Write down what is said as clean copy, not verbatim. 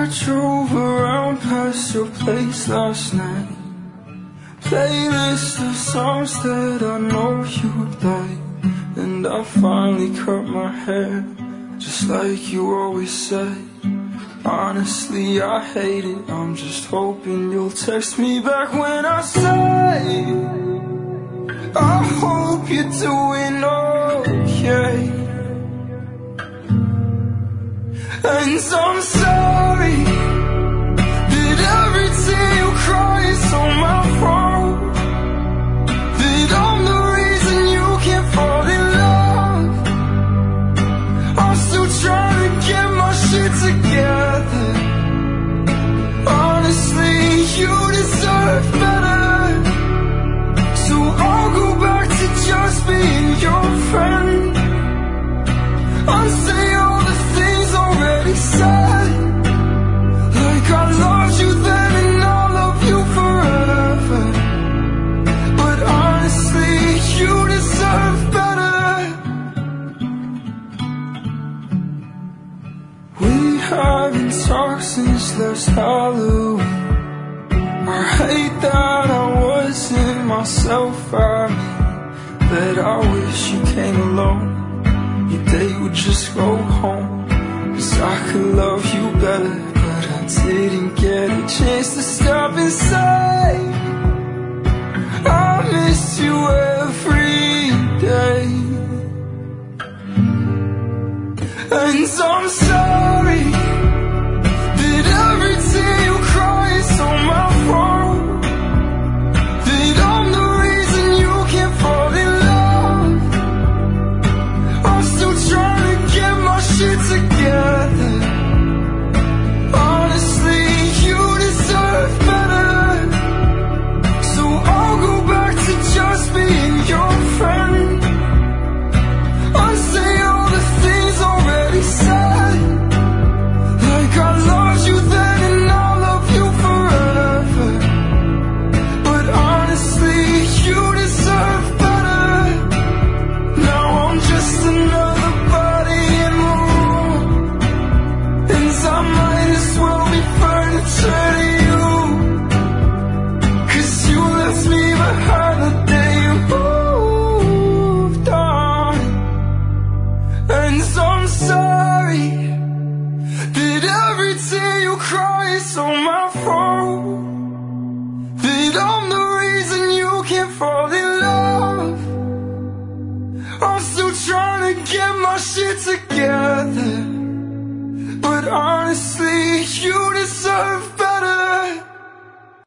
I drove around past your place last night. Playlist of songs that I know you'd like. And I finally cut my hair, just like you always say. Honestly, I hate it, I'm just hoping you'll text me back when I say I hope you're doing okay. And I'm sorry that every tear you cry is on my fault, that I'm the reason you can't fall in love. I'm still trying to get my shit together. Honestly, you deserve better, so I'll go back to just being your friend. I'll say all the things already said, like I loved you then and I'll love you forever. But honestly, you deserve better. We haven't talked since last Halloween. I hate that I wasn't myself. I mean, that I wish you came along. Your day would just go home, 'cause I could love you better, but I didn't get a chance to stop and say I miss you every day. And I'm sorry that every tear you cry is on my fault, that I'm the reason you can't fall in love. I'm still trying to get my shit together. Honestly, you deserve better, so I'll go back to just being your friend. I'll say all the things already said, like I loved you then and I'll love you forever. But honestly, you deserve better. Now I'm just another body in the room, and I might as well be furniture to you, 'cause you left me behind the day you moved on. And I'm sorry that every tear you cry is on my fault, that I'm the reason you can't fall in love. I'm still trying to get my shit together, but honestly, you deserve